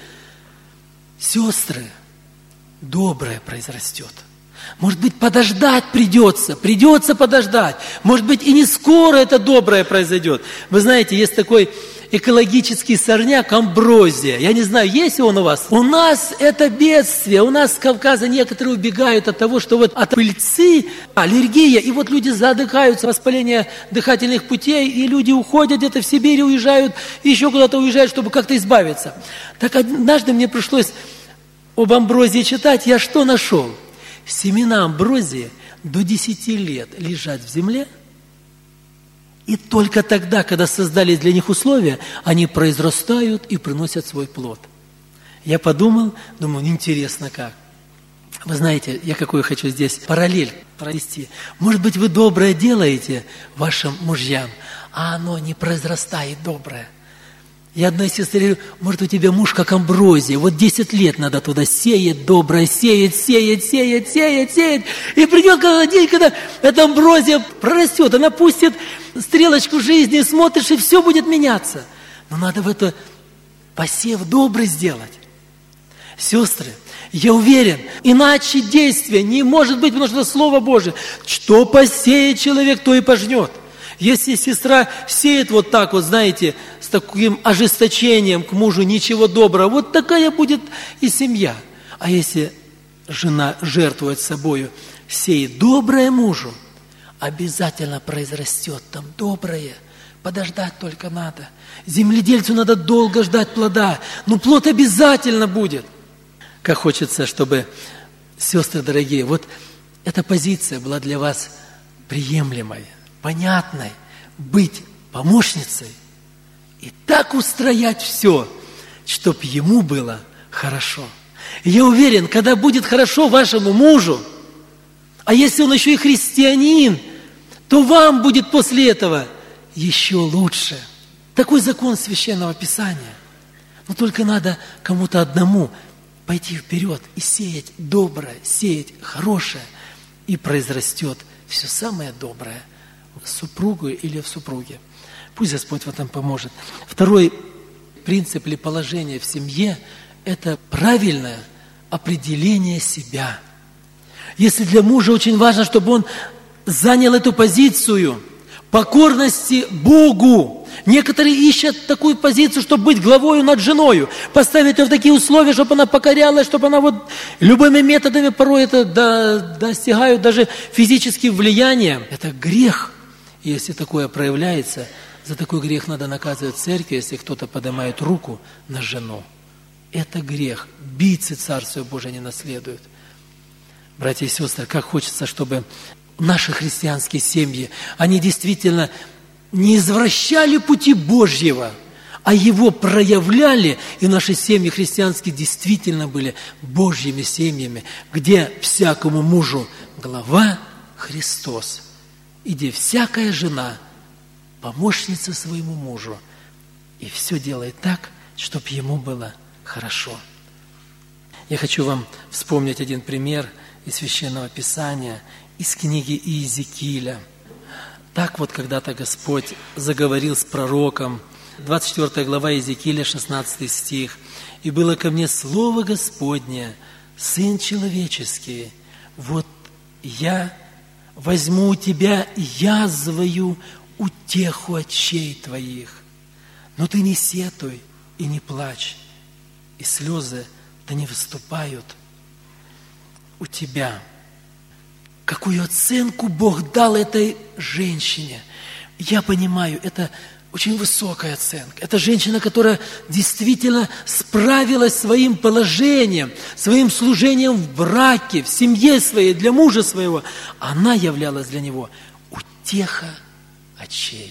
сестры, доброе произрастет. Может быть, подождать придется, придется подождать. Может быть, и не скоро это доброе произойдет. Вы знаете, есть такой экологический сорняк амброзия. Я не знаю, есть он у вас? У нас это бедствие. У нас с Кавказа некоторые убегают от того, что вот от пыльцы аллергия. И вот люди задыхаются, воспаление дыхательных путей, и люди уходят где-то в Сибирь, уезжают, еще куда-то уезжают, чтобы как-то избавиться. Так однажды мне пришлось об амброзии читать. Я что нашел? Семена амброзии до десяти лет лежат в земле, и только тогда, когда создались для них условия, они произрастают и приносят свой плод. Я подумал, думаю, интересно как. Вы знаете, я какую хочу здесь параллель провести. Может быть, вы доброе делаете вашим мужьям, а оно не произрастает доброе. Я одной сестре говорю: может, у тебя муж как амброзия, вот десять лет надо туда сеять доброе, сеять, сеять, сеять, сеять, сеять. И придет когда день, когда эта амброзия прорастет, она пустит стрелочку жизни, смотришь, и все будет меняться. Но надо в это посев добрый сделать. Сестры, я уверен, иначе действия не может быть, потому что это Слово Божие. Что посеет человек, то и пожнет. Если сестра сеет вот так вот, знаете, с таким ожесточением к мужу, ничего доброго, вот такая будет и семья. А если жена жертвует собою, сеет доброе мужу, обязательно произрастет там доброе. Подождать только надо. Земледельцу надо долго ждать плода, но плод обязательно будет. Как хочется, чтобы, сестры дорогие, вот эта позиция была для вас приемлемой, понятной, быть помощницей и так устроять все, чтобы ему было хорошо. И я уверен, когда будет хорошо вашему мужу, а если он еще и христианин, то вам будет после этого еще лучше. Такой закон Священного Писания. Но только надо кому-то одному пойти вперед и сеять доброе, сеять хорошее, и произрастет все самое доброе в супругу или в супруге. Пусть Господь в этом поможет. Второй принцип или положение в семье – это правильное определение себя. Если для мужа очень важно, чтобы он занял эту позицию покорности Богу, Некоторые ищут такую позицию, чтобы быть главою над женою, поставить ее в такие условия, чтобы она покорялась, чтобы она вот любыми методами порой это до, достигают даже физические влияния. Это грех. И если такое проявляется, за такой грех надо наказывать в церкви, если кто-то поднимает руку на жену. Это грех. Бийцы Царствия Божие не наследуют. Братья и сестры, как хочется, чтобы наши христианские семьи, они действительно не извращали пути Божьего, а его проявляли, и наши семьи христианские действительно были Божьими семьями, где всякому мужу глава Христос, и где всякая жена помощница своему мужу, и все делает так, чтобы ему было хорошо. Я хочу вам вспомнить один пример из Священного Писания, из книги Иезекииля. Так вот когда-то Господь заговорил с пророком, двадцать четвёртая глава Иезекииля, шестнадцатый стих. «И было ко мне слово Господне, Сын человеческий, вот я возьму у тебя язвою утеху очей твоих, но ты не сетуй и не плачь, и слезы да не выступают у тебя». Какую оценку Бог дал этой женщине? Я понимаю, это очень высокая оценка. Это женщина, которая действительно справилась своим положением, своим служением в браке, в семье своей, для мужа своего. Она являлась для него утеха очей.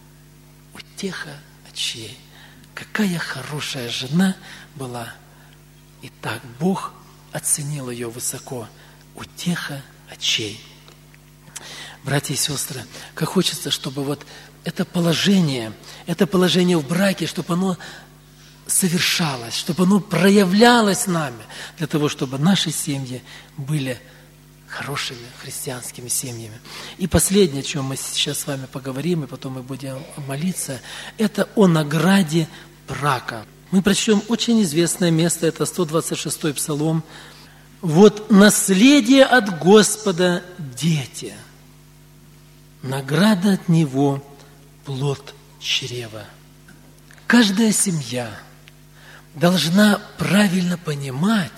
Утеха очей. Какая хорошая жена была. И так Бог оценил ее высоко. Утеха очей. Братья и сестры, как хочется, чтобы вот это положение, это положение в браке, чтобы оно совершалось, чтобы оно проявлялось нами, для того, чтобы наши семьи были хорошими христианскими семьями. И последнее, о чем мы сейчас с вами поговорим, и потом мы будем молиться, это о награде брака. Мы прочтем очень известное место, это сто двадцать шестой Псалом. «Вот наследие от Господа дети, награда от Него плод чрева». Каждая семья должна правильно понимать,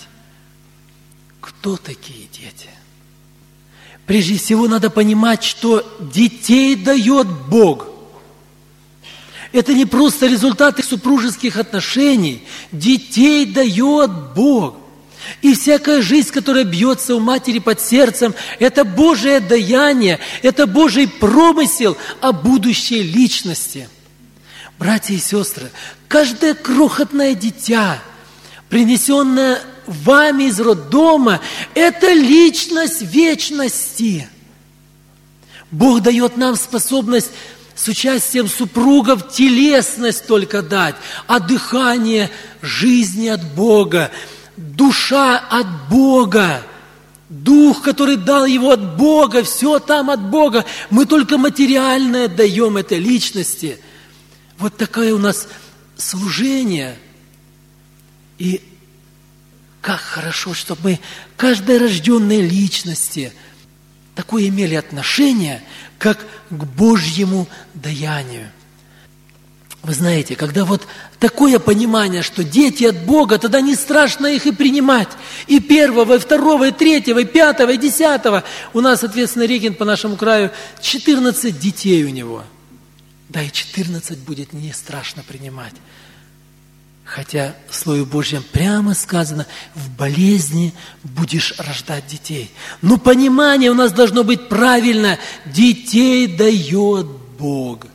кто такие дети. Прежде всего надо понимать, что детей дает Бог. Это не просто результаты супружеских отношений. Детей дает Бог. И всякая жизнь, которая бьется у матери под сердцем, это Божие даяние, это Божий промысел о будущей личности. Братья и сестры, каждое крохотное дитя, принесенное вами из роддома, это личность вечности. Бог дает нам способность с участием супругов телесность только дать, а дыхание жизни от Бога. Душа от Бога, дух, который дал его от Бога, все там от Бога. Мы только материальное даем этой личности. Вот такое у нас служение. И как хорошо, чтобы мы, каждой рожденной личности, такое имели отношение, как к Божьему даянию. Вы знаете, когда вот такое понимание, что дети от Бога, тогда не страшно их и принимать. И первого, и второго, и третьего, и пятого, и десятого. У нас, соответственно, регент по нашему краю, четырнадцать детей у него. Да, и четырнадцать будет не страшно принимать. Хотя в Слове Божьем прямо сказано, в болезни будешь рождать детей. Но понимание у нас должно быть правильно. Детей дает Бог.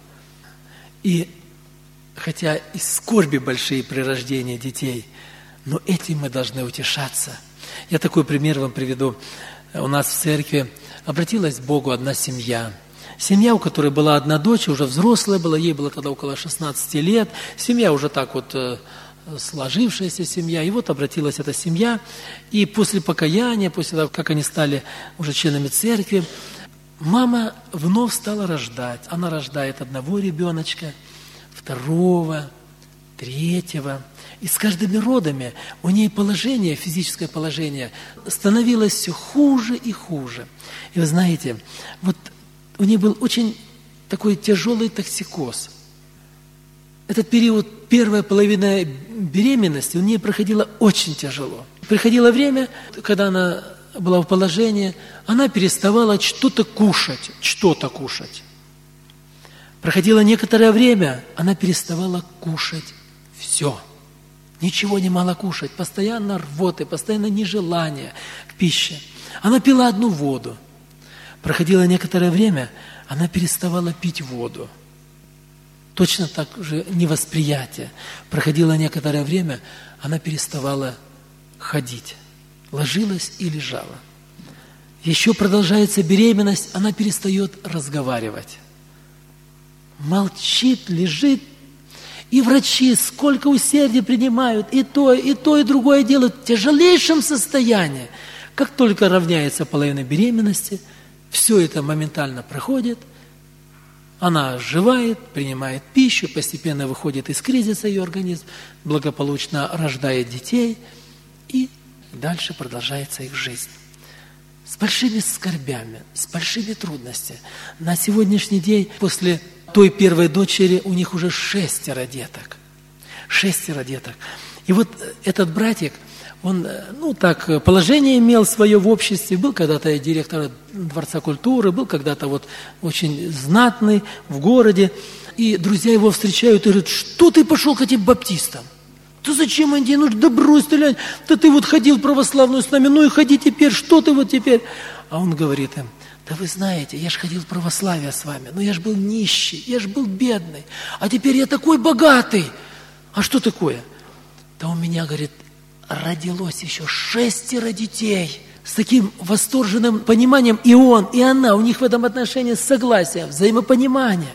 И хотя и скорби большие при рождении детей, но этим мы должны утешаться. Я такой пример вам приведу. У нас в церкви обратилась к Богу одна семья. Семья, у которой была одна дочь, уже взрослая была, ей было тогда около шестнадцати лет. Семья уже так вот сложившаяся семья. И вот обратилась эта семья. И после покаяния, после того, как они стали уже членами церкви, мама вновь стала рождать. Она рождает одного ребеночка, второго, третьего. И с каждыми родами у ней положение, физическое положение становилось все хуже и хуже. И вы знаете, вот у нее был очень такой тяжелый токсикоз. этот период, первая половина беременности, у нее проходила очень тяжело. Приходило время, когда она была в положении, она переставала что-то кушать, что-то кушать. Проходило некоторое время, она переставала кушать все. Ничего не могла кушать, постоянно рвоты, постоянно нежелание к пище. Она пила одну воду. Проходило некоторое время, она переставала пить воду. Точно так же невосприятие. Проходило некоторое время, она переставала ходить. Ложилась и лежала. Еще продолжается беременность, она перестает разговаривать. Молчит, лежит. И врачи сколько усердий принимают, и то, и то, и другое делают в тяжелейшем состоянии. Как только равняется половина беременности, все это моментально проходит. Она оживает, принимает пищу, постепенно выходит из кризиса ее организм, благополучно рождает детей, и дальше продолжается их жизнь. С большими скорбями, с большими трудностями. На сегодняшний день, после той первой дочери, у них уже шестеро деток. Шестеро деток. И вот этот братик, он, ну так, положение имел свое в обществе, был когда-то директором Дворца культуры, был когда-то вот очень знатный в городе. И друзья его встречают и говорят: что ты пошел к этим баптистам? Да зачем они? Ну да брось ты, лянь. Да ты вот ходил в православную с нами, ну и ходи теперь, что ты вот теперь? А он говорит им: да вы знаете, я же ходил в православие с вами, но я же был нищий, я же был бедный, а теперь я такой богатый. А что такое? Да у меня, говорит, родилось еще шестеро детей с таким восторженным пониманием, и он, и она, у них в этом отношении согласие, взаимопонимание,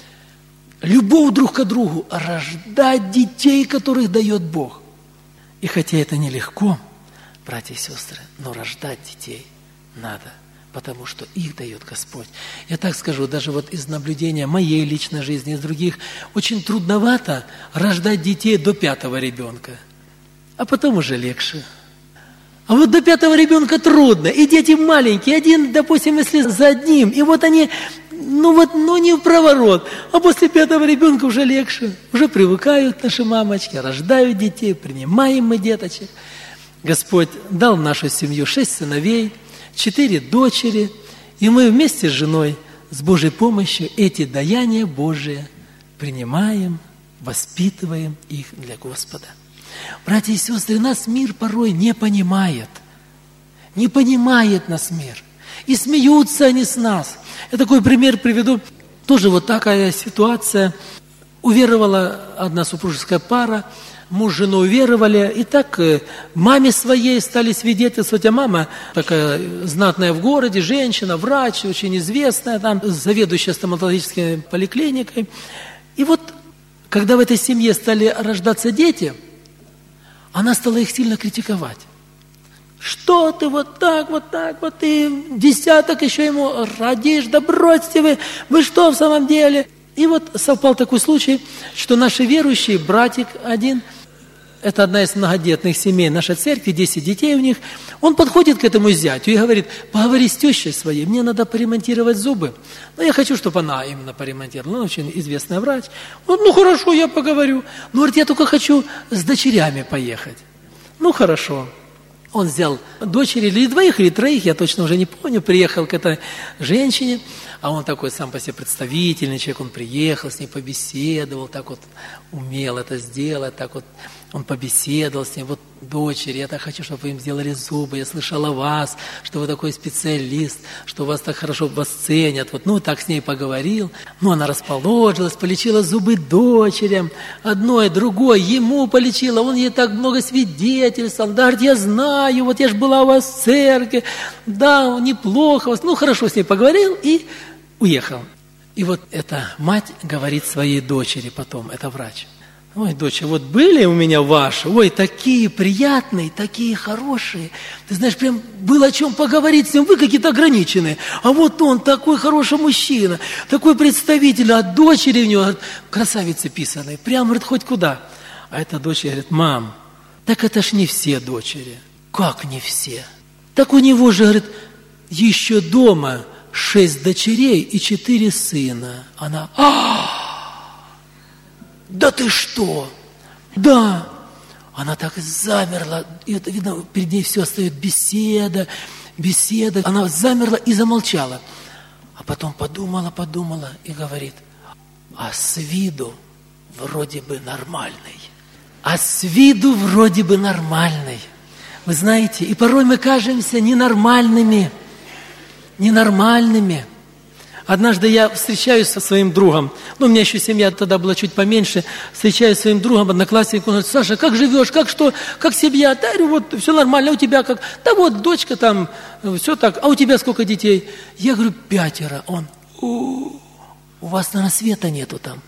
любовь друг к другу, рождать детей, которых дает Бог. И хотя это нелегко, братья и сестры, но рождать детей надо, потому что их дает Господь. Я так скажу, даже вот из наблюдения моей личной жизни, из других, очень трудновато рождать детей до пятого ребенка. А потом уже легче. А вот до пятого ребенка трудно. И дети маленькие. Один, допустим, если за одним. И вот они, ну вот, ну не в проворот. А после пятого ребенка уже легче. Уже привыкают наши мамочки, рождают детей, принимаем мы деточек. Господь дал в нашу семью шесть сыновей, четыре дочери. И мы вместе с женой, с Божьей помощью, эти даяния Божии принимаем, воспитываем их для Господа. Братья и сестры, нас мир порой не понимает. Не понимает нас мир. И смеются они с нас. Я такой пример приведу. Тоже вот такая ситуация. Уверовала одна супружеская пара, муж с женой уверовали. И так маме своей стали свидетельствовать. А мама такая знатная в городе, женщина, врач, очень известная, там, заведующая стоматологической поликлиникой. И вот, когда в этой семье стали рождаться дети, она стала их сильно критиковать. Что ты вот так, вот так, вот ты десяток еще ему родишь, да бросьте вы, вы что в самом деле? И вот совпал такой случай, что наши верующие, братик один, это одна из многодетных семей нашей церкви, десять детей у них, он подходит к этому зятю и говорит: поговори с тещей своей, мне надо поремонтировать зубы. Но я хочу, чтобы она именно поремонтировала. Она очень известный врач. Он: ну хорошо, я поговорю. Ну, говорит, я только хочу с дочерями поехать. Ну хорошо. Он взял дочери, или двоих, или троих, я точно уже не помню, приехал к этой женщине, а он такой сам по себе представительный человек, он приехал, с ней побеседовал, так вот умел это сделать, так вот он побеседовал с ней: вот, дочери, я так хочу, чтобы вы им сделали зубы, я слышал о вас, что вы такой специалист, что вас так хорошо вас ценят, вот, ну, так с ней поговорил, ну, она расположилась, полечила зубы дочерям, одной, другой, ему полечила, он ей так много свидетельствовал, да, говорит, я знаю, вот я же была у вас в церкви, да, неплохо у вас, ну, хорошо с ней поговорил и уехал. И вот эта мать говорит своей дочери потом, это врач: ой, доча, вот были у меня ваши, ой, такие приятные, такие хорошие. Ты знаешь, прям было о чем поговорить с ним, вы какие-то ограниченные. А вот он такой хороший мужчина, такой представитель, а дочери у него, говорит, красавицы писаные, прям, говорит, хоть куда. А эта дочь говорит: мам, так это ж не все дочери. Как не все? Так у него же, говорит, еще дома шесть дочерей и четыре сына. Она: а да ты что? Да. Она так и замерла. И это видно, перед ней все остается беседа, беседа. Она замерла и замолчала. А потом подумала, подумала и говорит, а с виду вроде бы нормальный. А с виду вроде бы нормальный. Вы знаете, и порой мы кажемся ненормальными. Ненормальными. Однажды я встречаюсь со своим другом, ну, у меня еще семья тогда была чуть поменьше, встречаюсь со своим другом, одноклассником, он говорит, Саша, как живешь, как что, как семья? Да, говорю, вот, все нормально, а у тебя как? Да вот, дочка там, все так, а у тебя сколько детей? Я говорю, пятеро. Он, у, у вас, наверное, света нету там.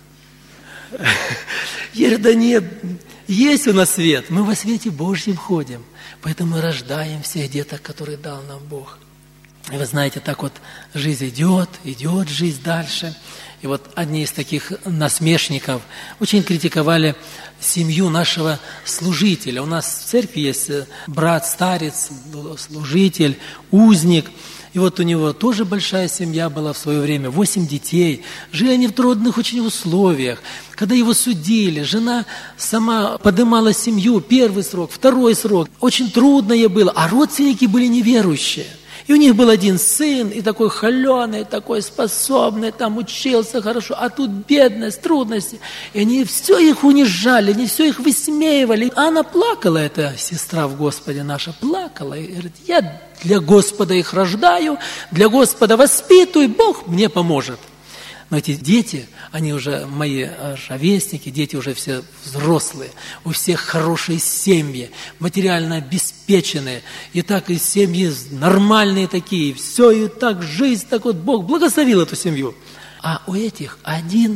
Я говорю, да нет, есть у нас свет, мы во свете Божьем ходим, поэтому мы рождаем всех деток, которые дал нам Бог. И вы знаете, так вот жизнь идет, идет жизнь дальше. И вот одни из таких насмешников очень критиковали семью нашего служителя. У нас в церкви есть брат, старец, служитель, узник. И вот у него тоже большая семья была в свое время, восемь детей. Жили они в трудных очень условиях. Когда его судили, жена сама поднимала семью, первый срок, второй срок. Очень трудно ей было, а родственники были неверующие. И у них был один сын, и такой холеный, такой способный, там учился хорошо, а тут бедность, трудности. И они все их унижали, они все их высмеивали. А она плакала, эта сестра в Господе наша, плакала. И говорит, я для Господа их рождаю, для Господа воспитываю, Бог мне поможет. Но эти дети, они уже мои ровесники, дети уже все взрослые, у всех хорошие семьи, материально обеспеченные, и так и семьи нормальные такие, все, и так жизнь, так вот Бог благословил эту семью. А у этих один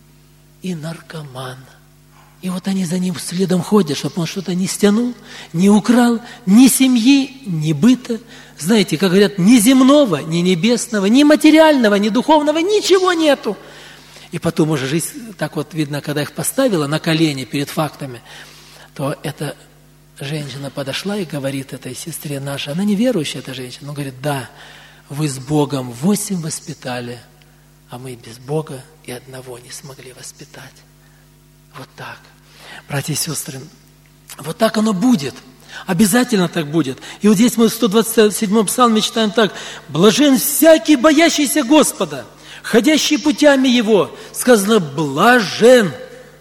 и наркоман. И вот они за ним следом ходят, чтобы он что-то не стянул, не украл, ни семьи, ни быта. Знаете, как говорят, ни земного, ни небесного, ни материального, ни духовного, ничего нету. И потом уже жизнь, так вот видно, когда их поставила на колени перед фактами, то эта женщина подошла и говорит этой сестре нашей, она неверующая, эта женщина, но говорит, да, вы с Богом восемь воспитали, а мы без Бога и одного не смогли воспитать. Вот так. Братья и сестры, вот так оно будет. Обязательно так будет. И вот здесь мы в сто двадцать седьмом псалме читаем так. «Блажен всякий, боящийся Господа, ходящий путями Его». Сказано «блажен».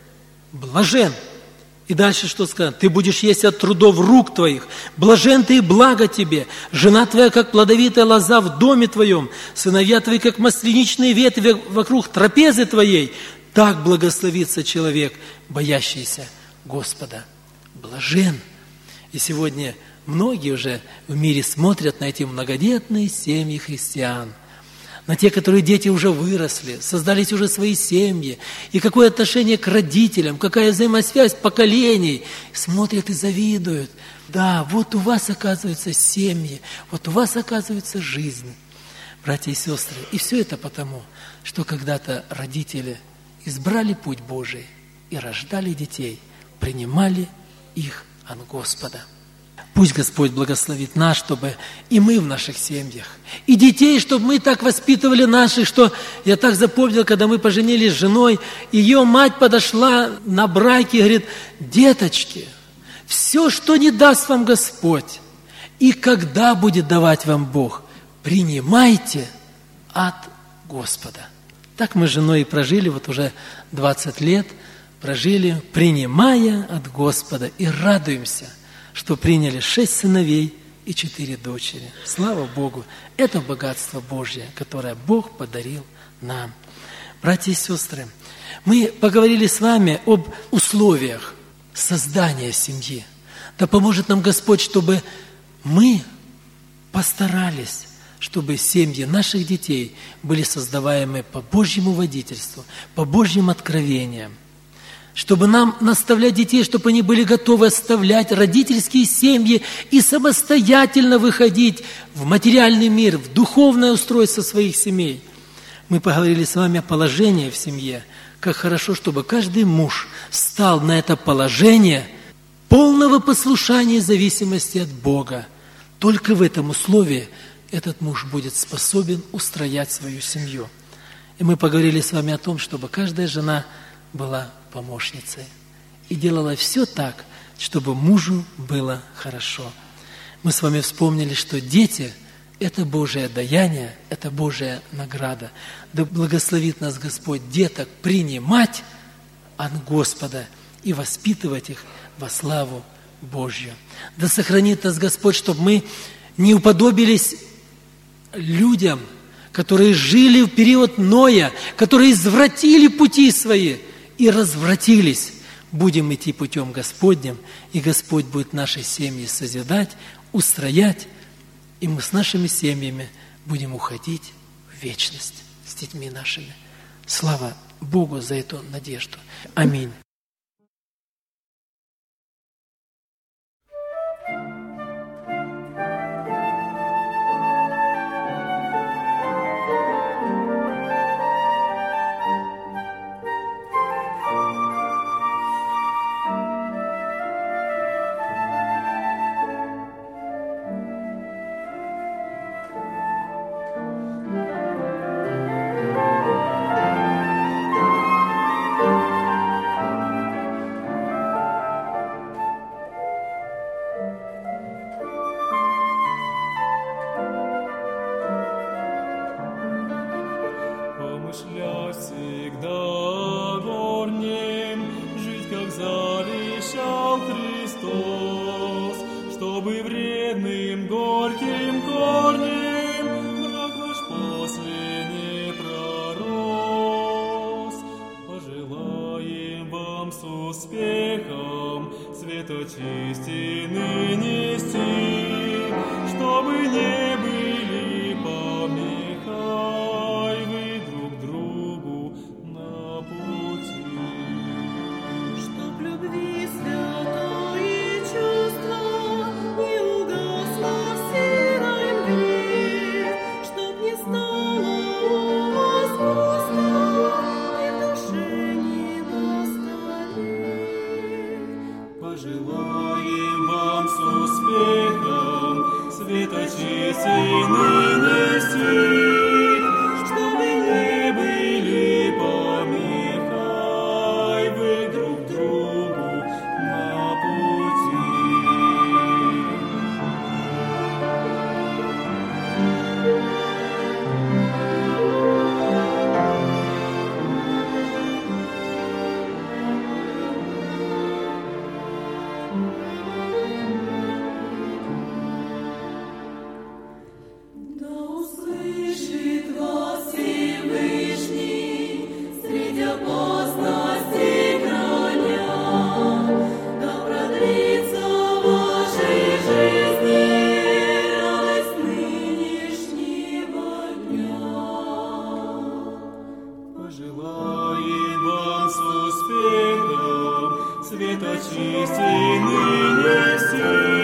Блажен. И дальше что сказано? «Ты будешь есть от трудов рук твоих. Блажен ты и благо тебе. Жена твоя, как плодовитая лоза в доме твоем. Сыновья твои, как масляничные ветви вокруг трапезы твоей. Так благословится человек, боящийся Господа». Блажен. И сегодня многие уже в мире смотрят на эти многодетные семьи христиан, на те, которые дети уже выросли, создались уже свои семьи, и какое отношение к родителям, какая взаимосвязь поколений. Смотрят и завидуют. Да, вот у вас оказываются семьи, вот у вас оказывается жизнь, братья и сестры. И все это потому, что когда-то родители избрали путь Божий и рождали детей, принимали их от Господа. Пусть Господь благословит нас, чтобы и мы в наших семьях, и детей, чтобы мы так воспитывали наших, что я так запомнил, когда мы поженились с женой, ее мать подошла на браке и говорит, деточки, все, что не даст вам Господь, и когда будет давать вам Бог, принимайте от Господа. Так мы с женой и прожили вот уже двадцать лет, прожили, принимая от Господа, и радуемся, что приняли шесть сыновей и четыре дочери. Слава Богу! Это богатство Божье, которое Бог подарил нам. Братья и сестры, мы поговорили с вами об условиях создания семьи. Да поможет нам Господь, чтобы мы постарались, чтобы семьи наших детей были создаваемы по Божьему водительству, по Божьим откровениям. Чтобы нам наставлять детей, чтобы они были готовы оставлять родительские семьи и самостоятельно выходить в материальный мир, в духовное устройство своих семей. Мы поговорили с вами о положении в семье. Как хорошо, чтобы каждый муж стал на это положение полного послушания и зависимости от Бога. Только в этом условии этот муж будет способен устроять свою семью. И мы поговорили с вами о том, чтобы каждая жена была помощницей и делала все так, чтобы мужу было хорошо. Мы с вами вспомнили, что дети – это Божие даяние, это Божья награда. Да благословит нас Господь деток принимать от Господа и воспитывать их во славу Божью. Да сохранит нас Господь, чтобы мы не уподобились людям, которые жили в период Ноя, которые извратили пути свои и развратились. Будем идти путем Господним, и Господь будет наши семьи созидать, устроять, и мы с нашими семьями будем уходить в вечность с детьми нашими. Слава Богу за эту надежду. Аминь. Помышлять всегда о горнем, жить, как завещал Христос, чтобы вредным горьким корнем брак наш после не пророс. Пожелаем вам с успехом святость истины нести, чтобы не были помехой вы друг другу на пути. Чтоб любви святое чувство не угасло в серой мгле, чтоб не стало у вас пусто и в душе не достает. Пожелаем вам с успехом святость истины нести, чтобы не были помехой вы друг другу на пути. Да услышит вас Всевышний среди опасностей краля, да продлится в вашей жизни радость нынешнего дня. Пожелаем вам с успехом святость истины нести,